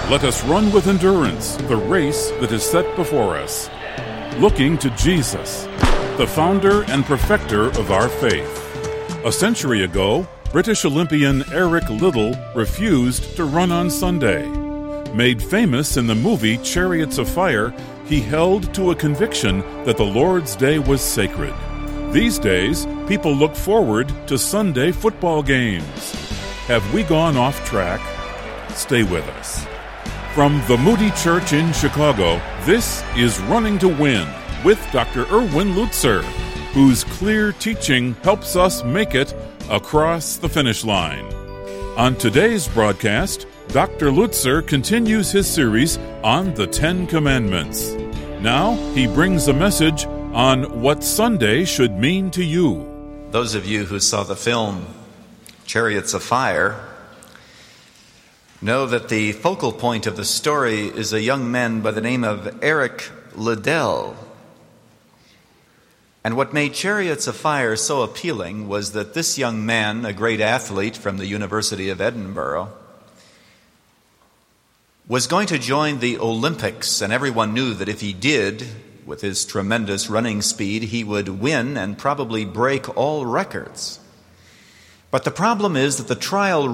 Let us run with endurance the race that is set before us, looking to Jesus, the founder and perfecter of our faith. A century ago, British Olympian Eric Liddell refused to run on Sunday. Made famous in the movie Chariots of Fire, he held to a conviction that the Lord's Day was sacred. These days, people look forward to Sunday football games. Have we gone off track? Stay with us. From the Moody Church in Chicago, this is Running to Win with Dr. Erwin Lutzer, whose clear teaching helps us make it across the finish line. On today's broadcast, Dr. Lutzer continues his series on the Ten Commandments. Now he brings a message on what Sunday should mean to you. Those of you who saw the film Chariots of Fire know that the focal point of the story is a young man by the name of Eric Liddell. And what made Chariots of Fire so appealing was that this young man, a great athlete from the University of Edinburgh, was going to join the Olympics, and everyone knew that if he did, with his tremendous running speed, he would win and probably break all records. But the problem is that the trial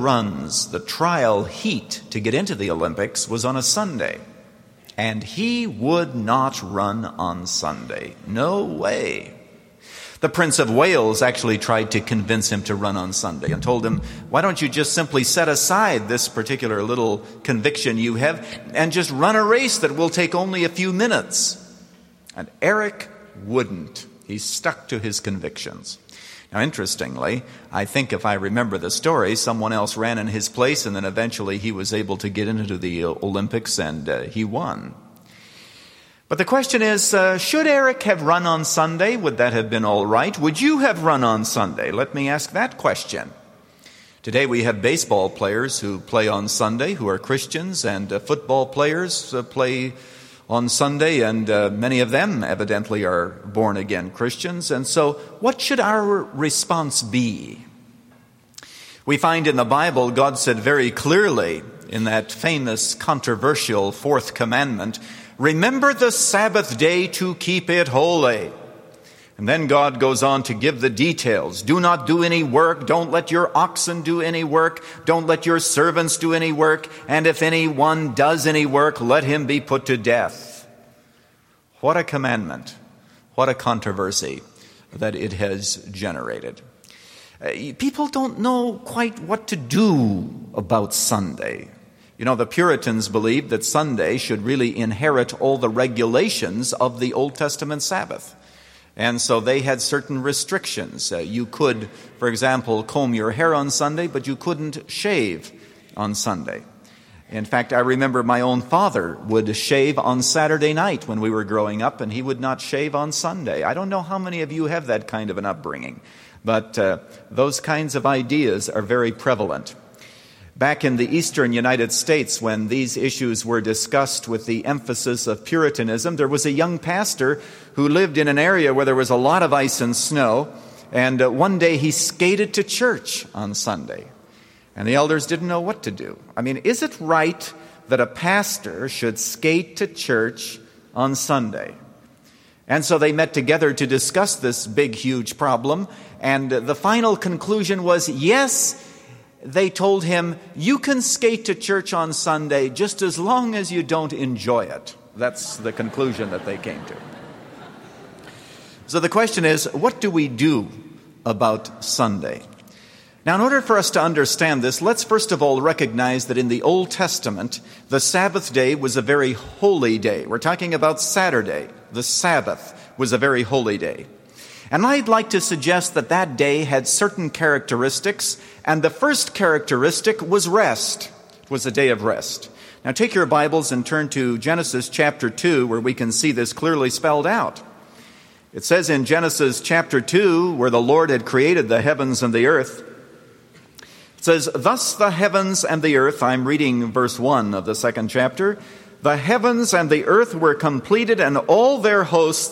heat to get into the Olympics was on a Sunday. And he would not run on Sunday. No way. The Prince of Wales actually tried to convince him to run on Sunday and told him, why don't you just simply set aside this particular little conviction you have and just run a race that will take only a few minutes? And Eric wouldn't. He stuck to his convictions. Now, interestingly, I think if I remember the story, someone else ran in his place, and then eventually he was able to get into the Olympics, and he won. But the question is, should Eric have run on Sunday? Would that have been all right? Would you have run on Sunday? Let me ask that question. Today we have baseball players who play on Sunday, who are Christians, and football players play on Sunday, and many of them evidently are born-again Christians. And so what should our response be? We find in the Bible, God said very clearly in that famous, controversial fourth commandment, remember the Sabbath day to keep it holy. And then God goes on to give the details. Do not do any work. Don't let your oxen do any work. Don't let your servants do any work. And if anyone does any work, let him be put to death. What a commandment. What a controversy that it has generated. People don't know quite what to do about Sunday. You know, the Puritans believed that Sunday should really inherit all the regulations of the Old Testament Sabbath. And so they had certain restrictions. You could, for example, comb your hair on Sunday, but you couldn't shave on Sunday. In fact, I remember my own father would shave on Saturday night when we were growing up, and he would not shave on Sunday. I don't know how many of you have that kind of an upbringing, but those kinds of ideas are very prevalent. Back in the eastern United States, when these issues were discussed with the emphasis of Puritanism, there was a young pastor who lived in an area where there was a lot of ice and snow, and one day he skated to church on Sunday, and the elders didn't know what to do. I mean, is it right that a pastor should skate to church on Sunday? And so they met together to discuss this big, huge problem, and the final conclusion was, yes, they told him, you can skate to church on Sunday just as long as you don't enjoy it. That's the conclusion that they came to. So the question is, what do we do about Sunday? Now, in order for us to understand this, let's first of all recognize that in the Old Testament, the Sabbath day was a very holy day. We're talking about Saturday. The Sabbath was a very holy day. And I'd like to suggest that that day had certain characteristics, and the first characteristic was rest. It was a day of rest. Now take your Bibles and turn to Genesis chapter 2, where we can see this clearly spelled out. It says in Genesis chapter 2, where the Lord had created the heavens and the earth, it says, thus the heavens and the earth, I'm reading verse 1 of the second chapter, the heavens and the earth were completed and all their hosts,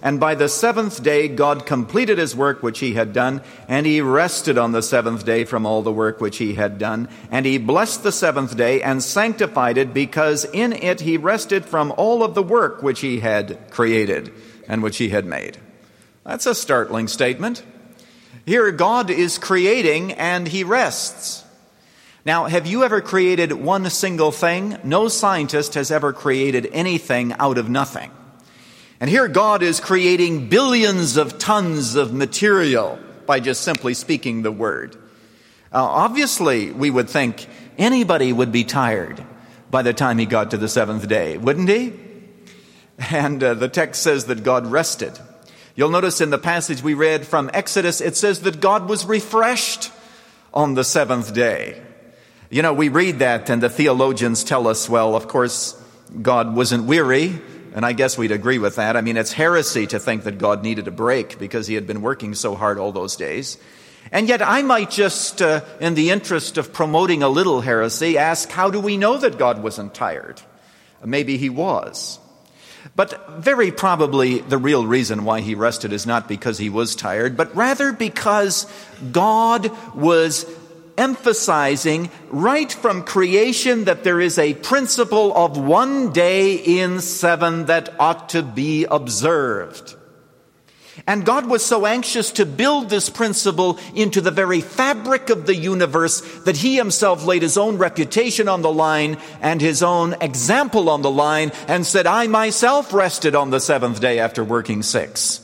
And by the seventh day God completed his work which he had done, and he rested on the seventh day from all the work which he had done. And he blessed the seventh day and sanctified it, because in it he rested from all of the work which he had created and which he had made. That's a startling statement. Here God is creating and he rests. Now, have you ever created one single thing? No scientist has ever created anything out of nothing. And here God is creating billions of tons of material by just simply speaking the word. Obviously, we would think anybody would be tired by the time he got to the seventh day, wouldn't he? And the text says that God rested. You'll notice in the passage we read from Exodus, it says that God was refreshed on the seventh day. You know, we read that and the theologians tell us, well, of course, God wasn't weary. And I guess we'd agree with that. I mean, it's heresy to think that God needed a break because he had been working so hard all those days. And yet I might just, in the interest of promoting a little heresy, ask, how do we know that God wasn't tired? Maybe he was. But very probably the real reason why he rested is not because he was tired, but rather because God was emphasizing right from creation that there is a principle of one day in seven that ought to be observed. And God was so anxious to build this principle into the very fabric of the universe that he himself laid his own reputation on the line and his own example on the line and said, I myself rested on the seventh day after working 6.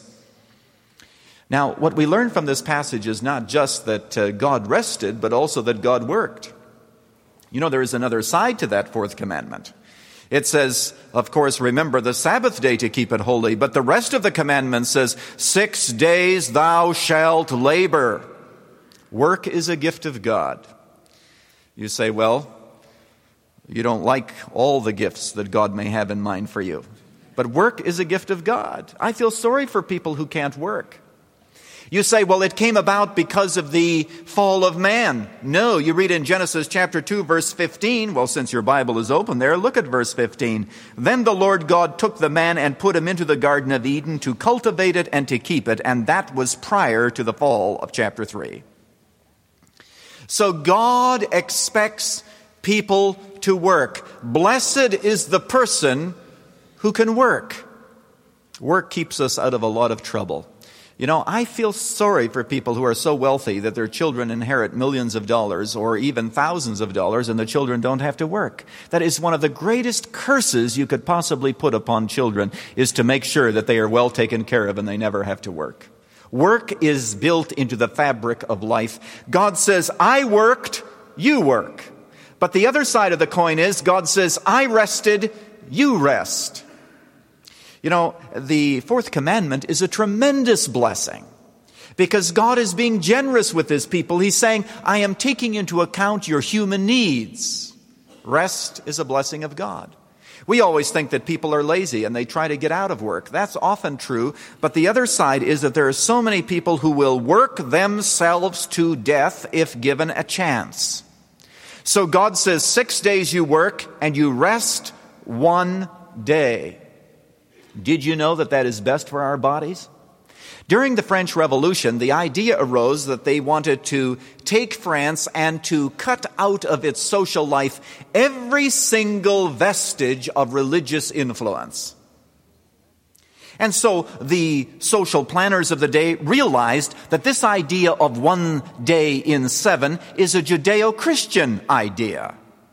Now, what we learn from this passage is not just that God rested, but also that God worked. You know, there is another side to that fourth commandment. It says, of course, remember the Sabbath day to keep it holy, but the rest of the commandment says, 6 days thou shalt labor. Work is a gift of God. You say, well, you don't like all the gifts that God may have in mind for you. But work is a gift of God. I feel sorry for people who can't work. You say, well, it came about because of the fall of man. No, you read in Genesis chapter 2, verse 15. Well, since your Bible is open there, look at verse 15. Then the Lord God took the man and put him into the Garden of Eden to cultivate it and to keep it. And that was prior to the fall of chapter 3. So God expects people to work. Blessed is the person who can work. Work keeps us out of a lot of trouble. You know, I feel sorry for people who are so wealthy that their children inherit millions of dollars or even thousands of dollars and the children don't have to work. That is one of the greatest curses you could possibly put upon children, is to make sure that they are well taken care of and they never have to work. Work is built into the fabric of life. God says, I worked, you work. But the other side of the coin is God says, I rested, you rest. You know, the fourth commandment is a tremendous blessing because God is being generous with his people. He's saying, I am taking into account your human needs. Rest is a blessing of God. We always think that people are lazy and they try to get out of work. That's often true. But the other side is that there are so many people who will work themselves to death if given a chance. So God says 6 days you work and you rest 1 day. Did you know that that is best for our bodies? During the French Revolution, the idea arose that they wanted to take France and to cut out of its social life every single vestige of religious influence. And so the social planners of the day realized that this idea of 1 day in 7 is a Judeo-Christian idea.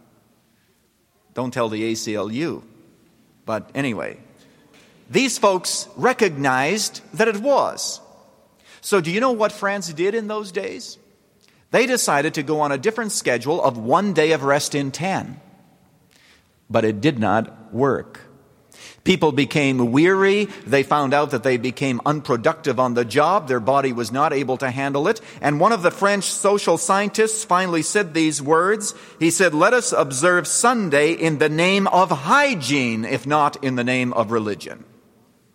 Don't tell the ACLU. But anyway, these folks recognized that it was. So do you know what France did in those days? They decided to go on a different schedule of 1 day of rest in 10. But it did not work. People became weary. They found out that they became unproductive on the job. Their body was not able to handle it. And one of the French social scientists finally said these words. He said, let us observe Sunday in the name of hygiene, if not in the name of religion.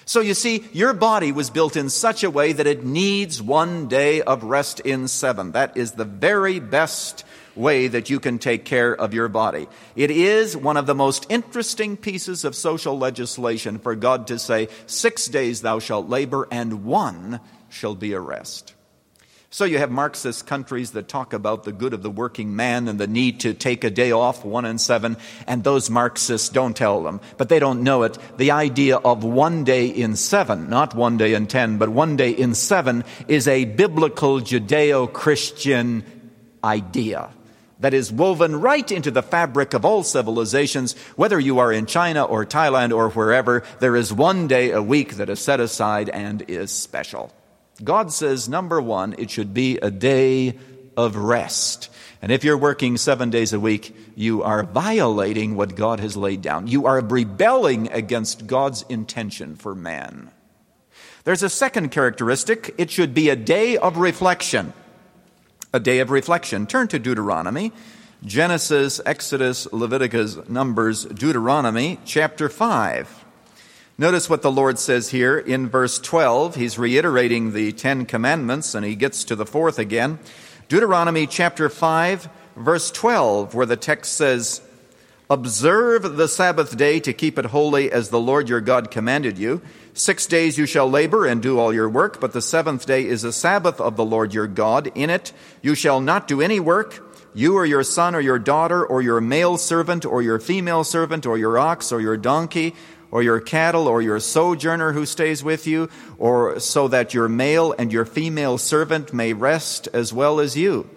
So you see, your body was built in such a way that it needs 1 day of rest in 7. That is the very best way that you can take care of your body. It is one of the most interesting pieces of social legislation for God to say, 6 days thou shalt labor, and 1 shall be a rest. So you have Marxist countries that talk about the good of the working man and the need to take a day off, 1 and 7, and those Marxists don't tell them, but they don't know it. The idea of 1 day in 7, not 1 day in 10, but 1 day in 7 is a biblical Judeo-Christian idea that is woven right into the fabric of all civilizations. Whether you are in China or Thailand or wherever, there is 1 day a week that is set aside and is special. God says, number 1, it should be a day of rest. And if you're working 7 days a week, you are violating what God has laid down. You are rebelling against God's intention for man. There's a second characteristic. It should be a day of reflection. A day of reflection. Turn to Deuteronomy. Genesis, Exodus, Leviticus, Numbers, Deuteronomy, chapter 5. Notice what the Lord says here in verse 12. He's reiterating the 10 commandments, and he gets to the 4th again. Deuteronomy chapter 5, verse 12, where the text says, "Observe the Sabbath day to keep it holy as the Lord your God commanded you. 6 days you shall labor and do all your work, but the 7th day is a Sabbath of the Lord your God. In it you shall not do any work, you or your son or your daughter or your male servant or your female servant or your ox or your donkey or your cattle or your sojourner who stays with you, or so that your male and your female servant may rest as well as you."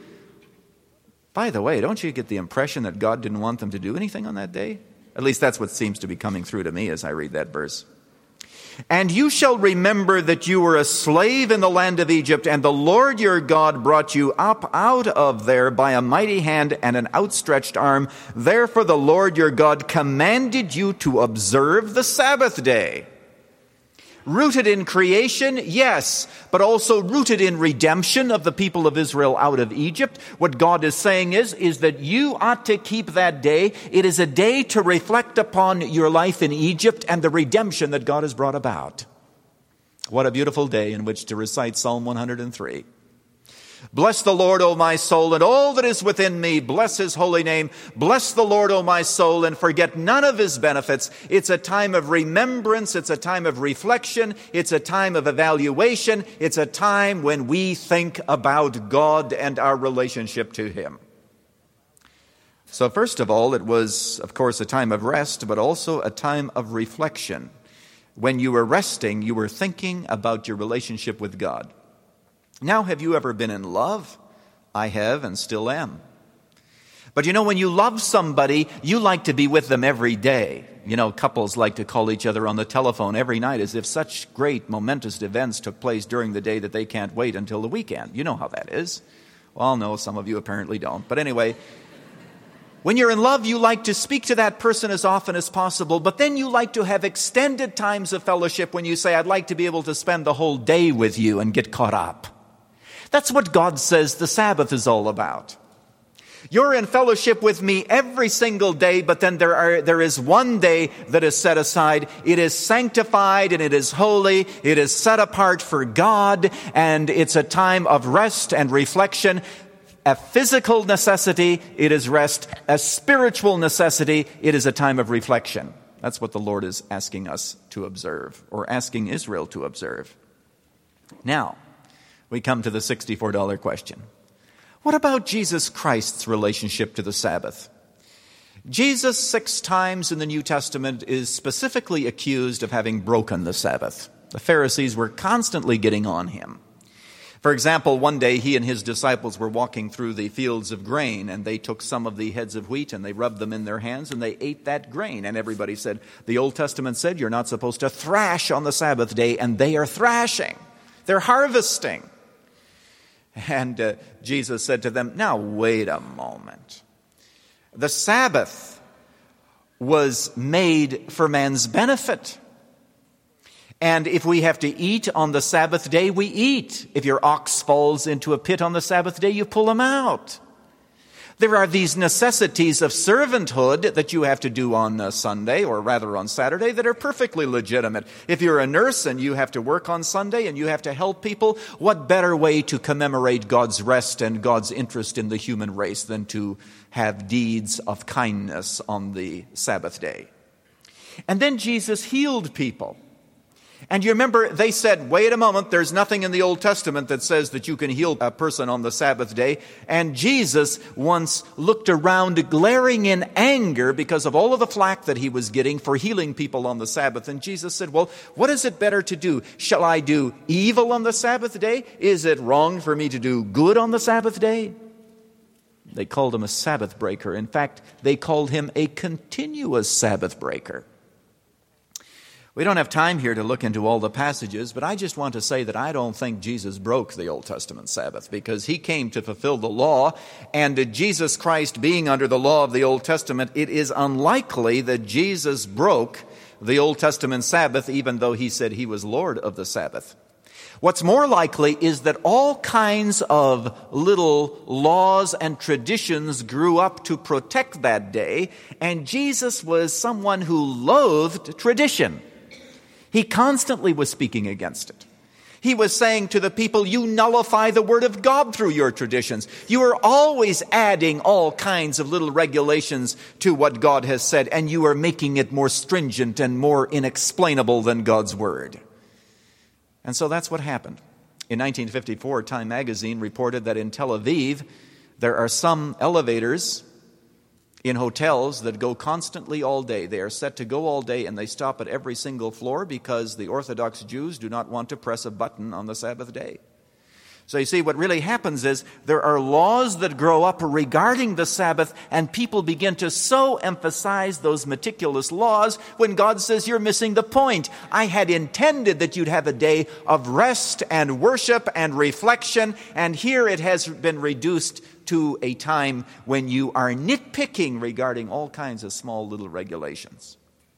By the way, don't you get the impression that God didn't want them to do anything on that day? At least that's what seems to be coming through to me as I read that verse. "And you shall remember that you were a slave in the land of Egypt, and the Lord your God brought you up out of there by a mighty hand and an outstretched arm. Therefore the Lord your God commanded you to observe the Sabbath day." Rooted in creation, yes, but also rooted in redemption of the people of Israel out of Egypt. What God is saying is that you ought to keep that day. It is a day to reflect upon your life in Egypt and the redemption that God has brought about. What a beautiful day in which to recite Psalm 103. "Bless the Lord, O my soul, and all that is within me. Bless his holy name. Bless the Lord, O my soul, and forget none of his benefits." It's a time of remembrance. It's a time of reflection. It's a time of evaluation. It's a time when we think about God and our relationship to him. So first of all, it was, of course, a time of rest, but also a time of reflection. When you were resting, you were thinking about your relationship with God. Now, have you ever been in love? I have and still am. But you know, when you love somebody, you like to be with them every day. You know, couples like to call each other on the telephone every night as if such great momentous events took place during the day that they can't wait until the weekend. You know how that is. Well, no, some of you apparently don't. But anyway, when you're in love, you like to speak to that person as often as possible, but then you like to have extended times of fellowship when you say, "I'd like to be able to spend the whole day with you and get caught up." That's what God says the Sabbath is all about. You're in fellowship with me every single day, but then there is 1 day that is set aside. It is sanctified and it is holy. It is set apart for God, and it's a time of rest and reflection. A physical necessity, it is rest. A spiritual necessity, it is a time of reflection. That's what the Lord is asking us to observe, or asking Israel to observe. Now, we come to the $64 question. What about Jesus Christ's relationship to the Sabbath? Jesus 6 times in the New Testament is specifically accused of having broken the Sabbath. The Pharisees were constantly getting on him. For example, one day he and his disciples were walking through the fields of grain, and they took some of the heads of wheat and they rubbed them in their hands and they ate that grain. And everybody said, the Old Testament said you're not supposed to thrash on the Sabbath day, and they are thrashing. They're harvesting. And Jesus said to them, now wait a moment. The Sabbath was made for man's benefit. And if we have to eat on the Sabbath day, we eat. If your ox falls into a pit on the Sabbath day, you pull him out. There are these necessities of servanthood that you have to do on Sunday, or rather on Saturday, that are perfectly legitimate. If you're a nurse and you have to work on Sunday and you have to help people, what better way to commemorate God's rest and God's interest in the human race than to have deeds of kindness on the Sabbath day? And then Jesus healed people. And you remember they said, wait a moment, there's nothing in the Old Testament that says that you can heal a person on the Sabbath day. And Jesus once looked around glaring in anger because of all of the flack that he was getting for healing people on the Sabbath. And Jesus said, well, what is it better to do? Shall I do evil on the Sabbath day? Is it wrong for me to do good on the Sabbath day? They called him a Sabbath breaker. In fact, they called him a continuous Sabbath breaker. We don't have time here to look into all the passages, but I just want to say that I don't think Jesus broke the Old Testament Sabbath, because he came to fulfill the law, and Jesus Christ being under the law of the Old Testament, it is unlikely that Jesus broke the Old Testament Sabbath, even though he said he was Lord of the Sabbath. What's more likely is that all kinds of little laws and traditions grew up to protect that day, and Jesus was someone who loathed tradition. He constantly was speaking against it. He was saying to the people, you nullify the word of God through your traditions. You are always adding all kinds of little regulations to what God has said, and you are making it more stringent and more inexplainable than God's word. And so that's what happened. In 1954, Time magazine reported that in Tel Aviv, there are some elevators in hotels that go constantly all day. They are set to go all day, and they stop at every single floor because the Orthodox Jews do not want to press a button on the Sabbath day. So you see, what really happens is there are laws that grow up regarding the Sabbath, and people begin to so emphasize those meticulous laws when God says, you're missing the point. I had intended that you'd have a day of rest and worship and reflection, and here it has been reduced to a time when you are nitpicking regarding all kinds of small little regulations.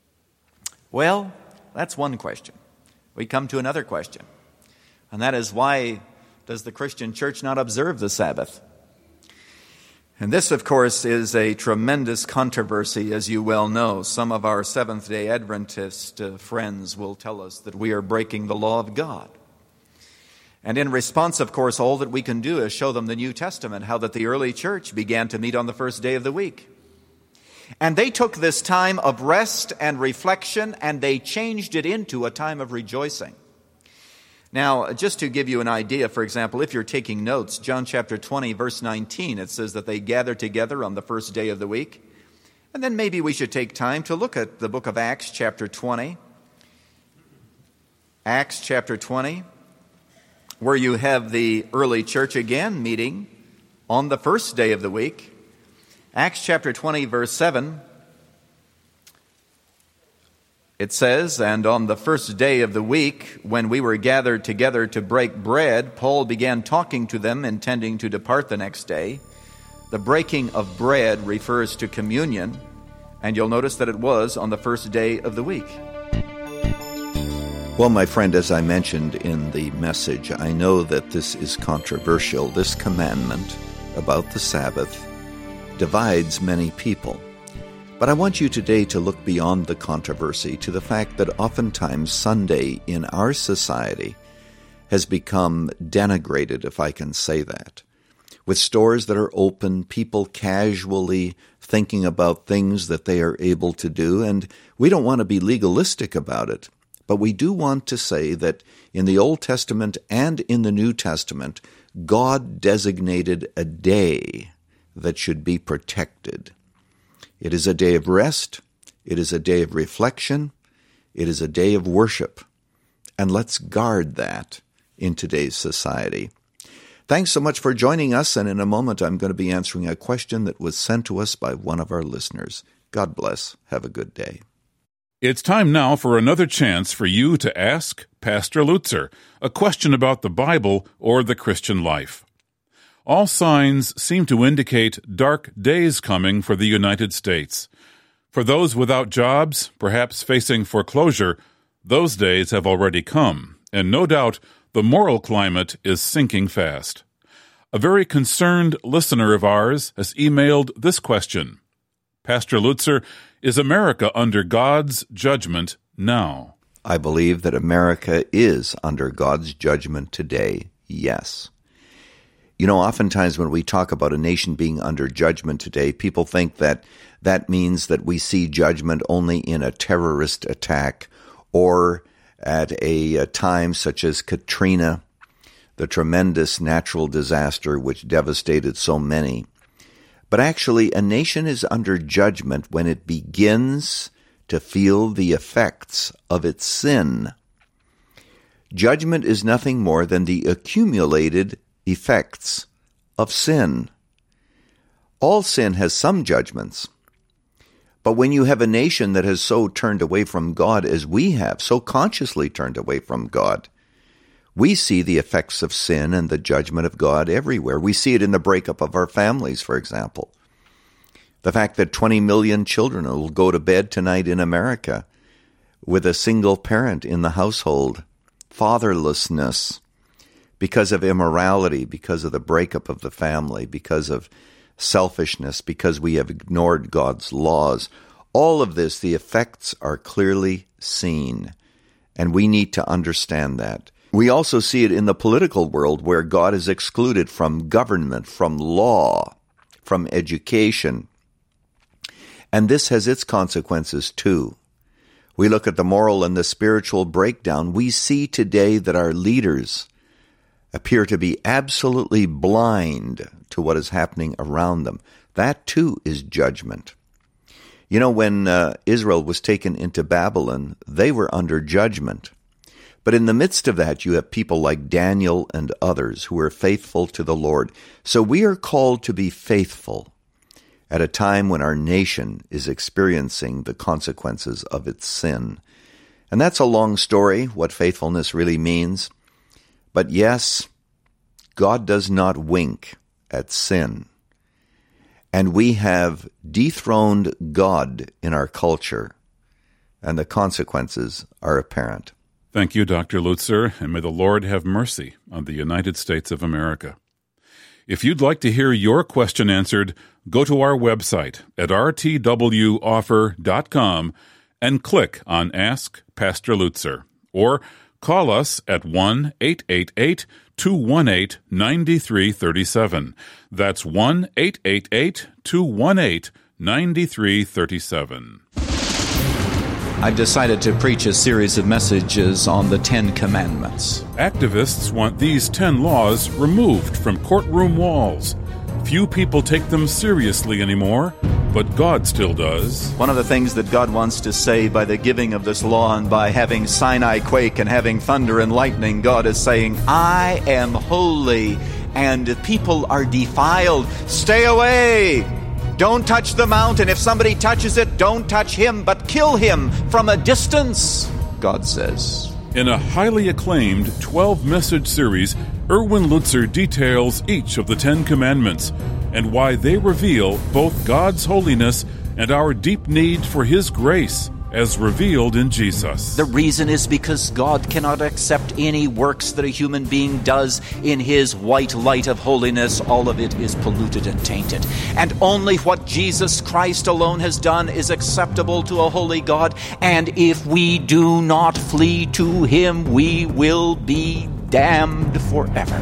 Well, that's one question. We come to another question, and that is, why does the Christian church not observe the Sabbath? And this, of course, is a tremendous controversy, as you well know. Some of our Seventh-day Adventist friends will tell us that we are breaking the law of God. And in response, of course, all that we can do is show them the New Testament, how that the early church began to meet on the first day of the week. And they took this time of rest and reflection, and they changed it into a time of rejoicing. Now, just to give you an idea, for example, if you're taking notes, John chapter 20, verse 19, it says that they gathered together on the first day of the week. And then maybe we should take time to look at the book of Acts chapter 20. Acts chapter 20. Where you have the early church again meeting on the first day of the week. Acts chapter 20, verse 7, it says, and on the first day of the week, when we were gathered together to break bread, Paul began talking to them, intending to depart the next day. The breaking of bread refers to communion, and you'll notice that it was on the first day of the week. Well, my friend, as I mentioned in the message, I know that this is controversial. This commandment about the Sabbath divides many people. But I want you today to look beyond the controversy to the fact that oftentimes Sunday in our society has become denigrated, if I can say that. With stores that are open, people casually thinking about things that they are able to do, and we don't want to be legalistic about it. But we do want to say that in the Old Testament and in the New Testament, God designated a day that should be protected. It is a day of rest. It is a day of reflection. It is a day of worship. And let's guard that in today's society. Thanks so much for joining us, and in a moment I'm going to be answering a question that was sent to us by one of our listeners. God bless. Have a good day. It's time now for another chance for you to ask Pastor Lutzer a question about the Bible or the Christian life. All signs seem to indicate dark days coming for the United States. For those without jobs, perhaps facing foreclosure, those days have already come, and no doubt the moral climate is sinking fast. A very concerned listener of ours has emailed this question. Pastor Lutzer, is America under God's judgment now? I believe that America is under God's judgment today, yes. You know, oftentimes when we talk about a nation being under judgment today, people think that that means that we see judgment only in a terrorist attack or at a time such as Katrina, the tremendous natural disaster which devastated so many. But actually, a nation is under judgment when it begins to feel the effects of its sin. Judgment is nothing more than the accumulated effects of sin. All sin has some judgments. But when you have a nation that has so turned away from God as we have, so consciously turned away from God, we see the effects of sin and the judgment of God everywhere. We see it in the breakup of our families, for example. The fact that 20 million children will go to bed tonight in America with a single parent in the household. Fatherlessness because of immorality, because of the breakup of the family, because of selfishness, because we have ignored God's laws. All of this, the effects are clearly seen, and we need to understand that. We also see it in the political world where God is excluded from government, from law, from education. And this has its consequences too. We look at the moral and the spiritual breakdown. We see today that our leaders appear to be absolutely blind to what is happening around them. That too is judgment. You know, when Israel was taken into Babylon, they were under judgment. But in the midst of that, you have people like Daniel and others who are faithful to the Lord. So we are called to be faithful at a time when our nation is experiencing the consequences of its sin. And that's a long story, what faithfulness really means. But yes, God does not wink at sin. And we have dethroned God in our culture, and the consequences are apparent. Thank you, Dr. Lutzer, and may the Lord have mercy on the United States of America. If you'd like to hear your question answered, go to our website at rtwoffer.com and click on Ask Pastor Lutzer, or call us at 1-888-218-9337. That's 1-888-218-9337. I've decided to preach a series of messages on the Ten Commandments. Activists want these 10 laws removed from courtroom walls. Few people take them seriously anymore, but God still does. One of the things that God wants to say by the giving of this law and by having Sinai quake and having thunder and lightning, God is saying, I am holy and people are defiled. Stay away! Don't touch the mountain. If somebody touches it, don't touch him, but kill him from a distance, God says. In a highly acclaimed 12-message series, Erwin Lutzer details each of the 10 Commandments and why they reveal both God's holiness and our deep need for His grace as revealed in Jesus. The reason is because God cannot accept any works that a human being does in His white light of holiness. All of it is polluted and tainted. And only what Jesus Christ alone has done is acceptable to a holy God. And if we do not flee to Him, we will be damned forever.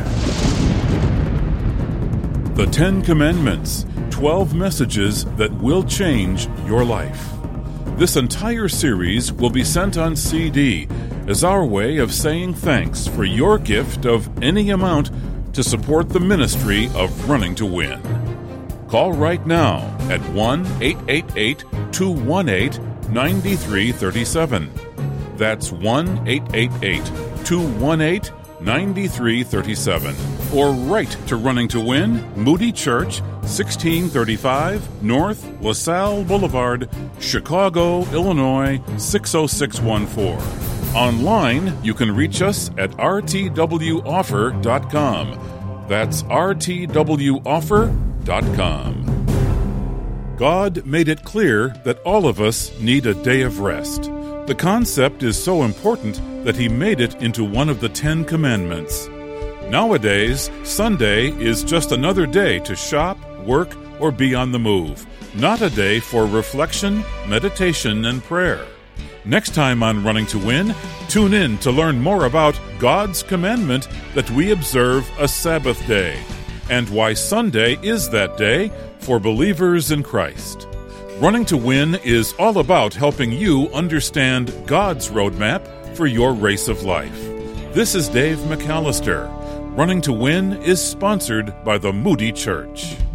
The 10 Commandments, 12 messages that will change your life. This entire series will be sent on CD as our way of saying thanks for your gift of any amount to support the ministry of Running to Win. Call right now at 1-888-218-9337. That's 1-888-218-9337. Or write to Running to Win, Moody Church, 1635 North LaSalle Boulevard, Chicago, Illinois, 60614. Online, you can reach us at rtwoffer.com. That's rtwoffer.com. God made it clear that all of us need a day of rest. The concept is so important that He made it into one of the 10 Commandments. Nowadays, Sunday is just another day to shop, work, or be on the move, not a day for reflection, meditation, and prayer. Next time on Running to Win, tune in to learn more about God's commandment that we observe a Sabbath day, and why Sunday is that day for believers in Christ. Running to Win is all about helping you understand God's roadmap for your race of life. This is Dave McAllister. Running to Win is sponsored by the Moody Church.